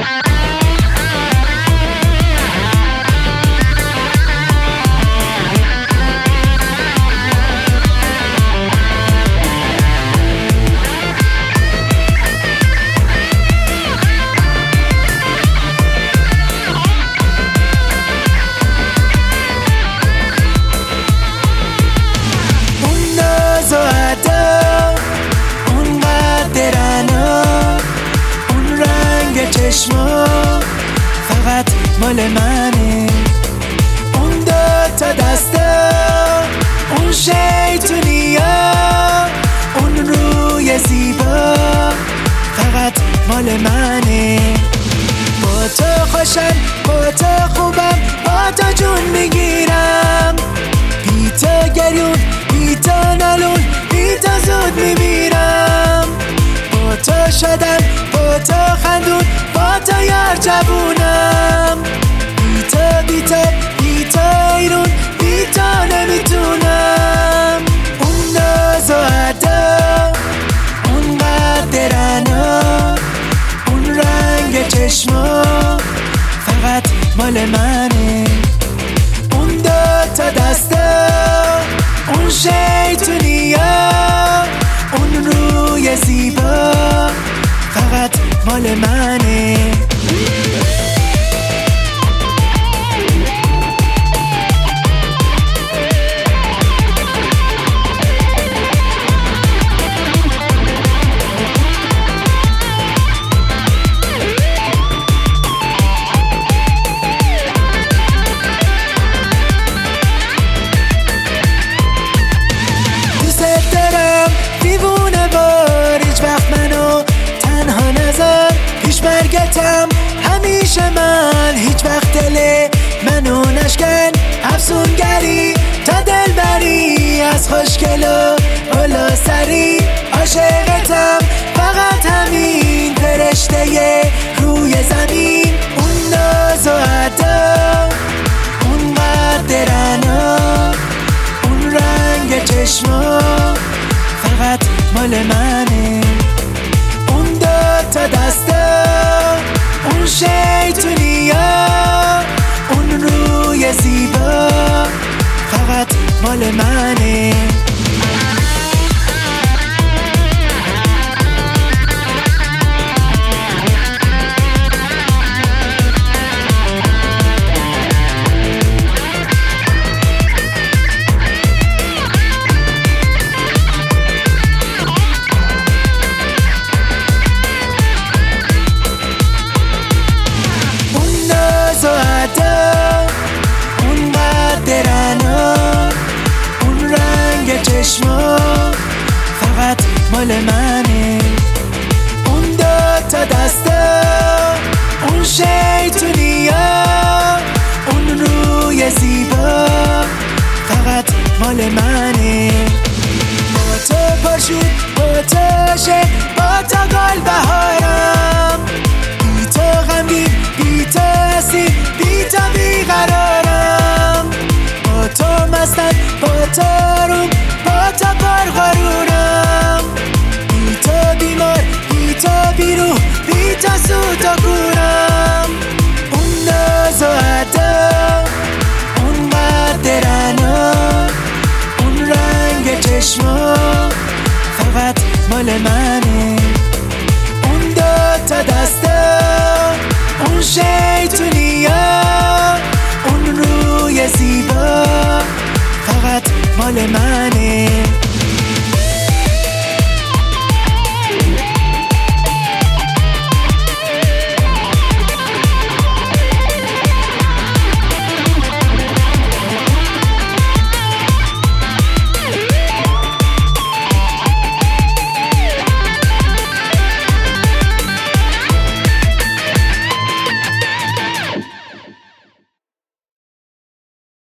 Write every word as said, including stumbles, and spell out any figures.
چشما فقط مال منه، اون دو تا دستا، اون شیطونیا، اون روی زیبا فقط مال منه. با تو خوشم، با تو خوبم، با تو جون میگیرم، بی تو گریون، بی تو نالون، بی تو زود میمیرم. با تو شدم، با تو خندون، با تو یار جوونم، بی تو بی تو بی تو ایرون، بی تو نمیتونم. اون ناز و ادا، اون قدرنا، اون رنگ چشما فقط مال منه، اون دو تا دستا، اون شیطونیا، اون روی زیبا فقط مال منه. دوست دارم دیوونه بار، هیچ وقت منو تنها نذار، پیش مرگتم همیشه من، هیچ وقت دل منو نشکن. افسونگری تا دل بری، از خوشگل و بالا سری، عاشقتم فقط همین فرشته روی زمین. اون ناز و ادا، اون قدرنا، اون رنگ چشما فقط مال منه، اون دو تا دستا، اون شیطونیا، اون روی زیبا فقط مال منه. اون قدرنا، اون رنگ چشما فقط مال منه، اون دو تا دستا، اون شیطونیا، اون روی زیبا فقط مال منه. با تو پاشون، با تو عاشق، با تو گل بهارم، بی تو غمگین، بی تو اسیر، بی تو بیقرارم. با تو مستم، با تو آروم، با تو پرغرورم، بی تو بیمار، بی تو بیروح، بی تو سوت و کورم. اون ناز و ادا، اون قدرنا، اون رنگ چشما فقط مال منه، اون دو تا دستا، اون شیطونیا، اون روی زیبا فقط مال منه.